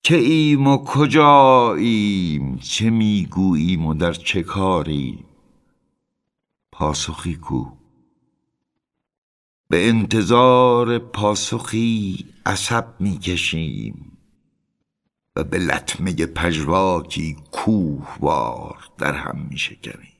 که ایم و کجاییم، چه میگوییم و در چه کاریم؟ پاسخی کو؟ به انتظار پاسخی عصب میکشیم و به لطمه پژواکی کوهوار در هم میشکنیم.